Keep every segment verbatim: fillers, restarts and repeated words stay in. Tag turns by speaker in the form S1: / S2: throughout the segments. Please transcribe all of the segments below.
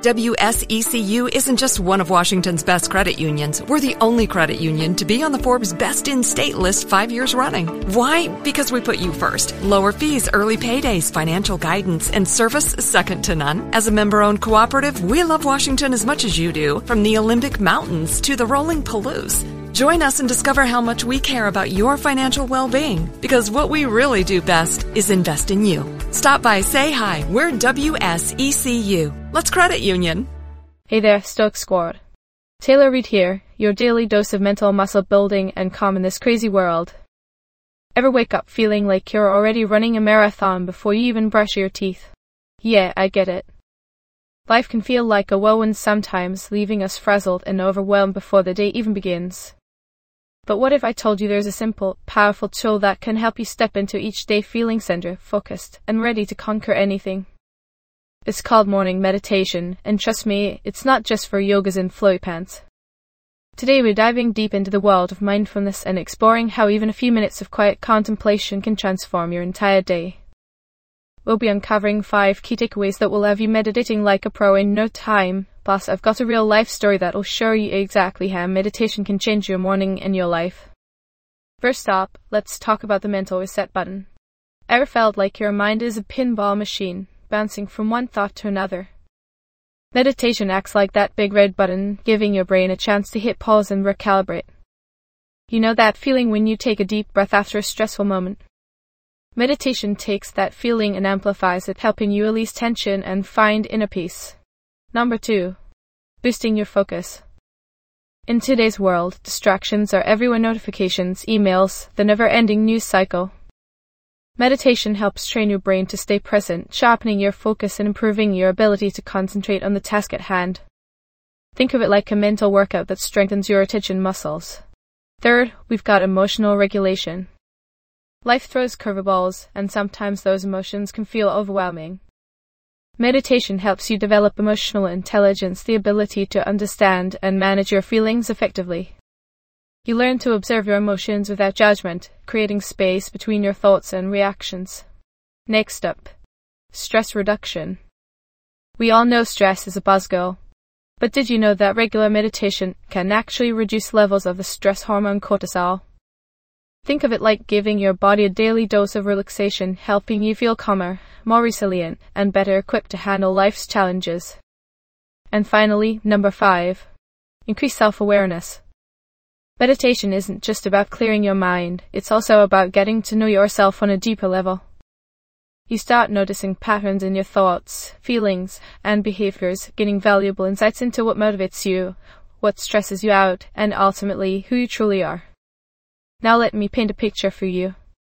S1: W S E C U isn't just one of Washington's best credit unions. We're the only credit union to be on the Forbes Best in State list five years running. Why? Because we put you first. Lower fees, early paydays, financial guidance, and service second to none. As a member-owned cooperative, we love Washington as much as you do, from the Olympic Mountains to the rolling Palouse. Join us and discover how much we care about your financial well-being, because what we really do best is invest in you. Stop by, say hi. We're W S E C U. Let's credit union.
S2: Hey there, Stoic Squad. Taylor Reid here, your daily dose of mental muscle building and calm in this crazy world. Ever wake up feeling like you're already running a marathon before you even brush your teeth? Yeah, I get it. Life can feel like a whirlwind sometimes, leaving us frazzled and overwhelmed before the day even begins. But what if I told you there's a simple, powerful tool that can help you step into each day feeling centered, focused, and ready to conquer anything? It's called morning meditation, and trust me, it's not just for yogas and flowy pants. Today we're diving deep into the world of mindfulness and exploring how even a few minutes of quiet contemplation can transform your entire day. We'll be uncovering five key takeaways that will have you meditating like a pro in no time. Plus, I've got a real life story that'll show you exactly how meditation can change your morning and your life. First up, let's talk about the mental reset button. Ever felt like your mind is a pinball machine, bouncing from one thought to another? Meditation acts like that big red button, giving your brain a chance to hit pause and recalibrate. You know that feeling when you take a deep breath after a stressful moment? Meditation takes that feeling and amplifies it, helping you release tension and find inner peace. Number two, boosting your focus. In today's world, distractions are everywhere: notifications, emails, the never-ending news cycle. Meditation helps train your brain to stay present, sharpening your focus and improving your ability to concentrate on the task at hand. Think of it like a mental workout that strengthens your attention muscles. Third, we've got emotional regulation. Life throws curveballs, and sometimes those emotions can feel overwhelming. Meditation helps you develop emotional intelligence, the ability to understand and manage your feelings effectively. You learn to observe your emotions without judgment, creating space between your thoughts and reactions. Next up, stress reduction. We all know stress is a buzzkill, but did you know that regular meditation can actually reduce levels of the stress hormone cortisol? Think of it like giving your body a daily dose of relaxation, helping you feel calmer, more resilient, and better equipped to handle life's challenges. And finally, number five, increase self-awareness. Meditation isn't just about clearing your mind, it's also about getting to know yourself on a deeper level. You start noticing patterns in your thoughts, feelings, and behaviors, gaining valuable insights into what motivates you, what stresses you out, and ultimately who you truly are. Now let me paint a picture for you.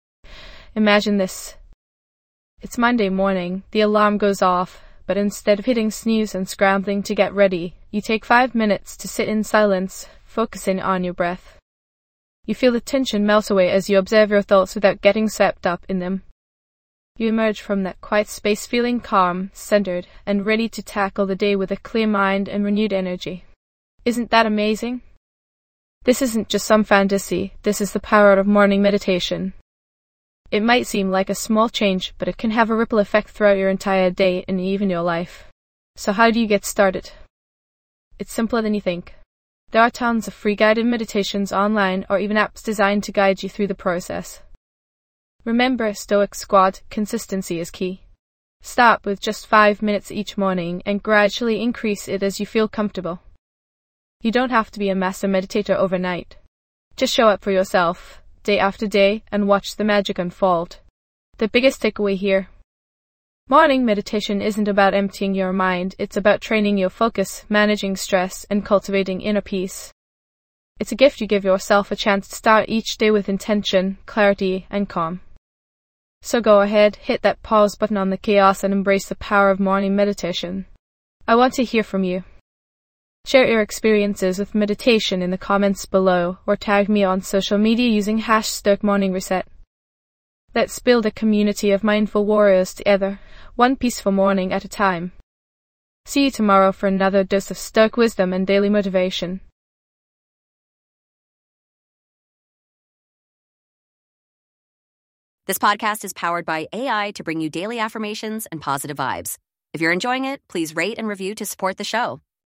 S2: Imagine this. It's Monday morning, the alarm goes off, but instead of hitting snooze and scrambling to get ready, you take five minutes to sit in silence, focusing on your breath. You feel the tension melt away as you observe your thoughts without getting swept up in them. You emerge from that quiet space feeling calm, centered, and ready to tackle the day with a clear mind and renewed energy. Isn't that amazing? This isn't just some fantasy, this is the power of morning meditation. It might seem like a small change, but it can have a ripple effect throughout your entire day and even your life. So how do you get started? It's simpler than you think. There are tons of free guided meditations online or even apps designed to guide you through the process. Remember, Stoic Squad, consistency is key. Start with just five minutes each morning and gradually increase it as you feel comfortable. You don't have to be a master meditator overnight. Just show up for yourself, day after day, and watch the magic unfold. The biggest takeaway here: morning meditation isn't about emptying your mind, it's about training your focus, managing stress, and cultivating inner peace. It's a gift you give yourself, a chance to start each day with intention, clarity, and calm. So go ahead, hit that pause button on the chaos and embrace the power of morning meditation. I want to hear from you. Share your experiences with meditation in the comments below, or tag me on social media using hashtag MorningReset. Let's build a community of mindful warriors together, one peaceful morning at a time. See you tomorrow for another dose of Stoic wisdom and daily motivation.
S3: This podcast is powered by A I to bring you daily affirmations and positive vibes. If you're enjoying it, please rate and review to support the show.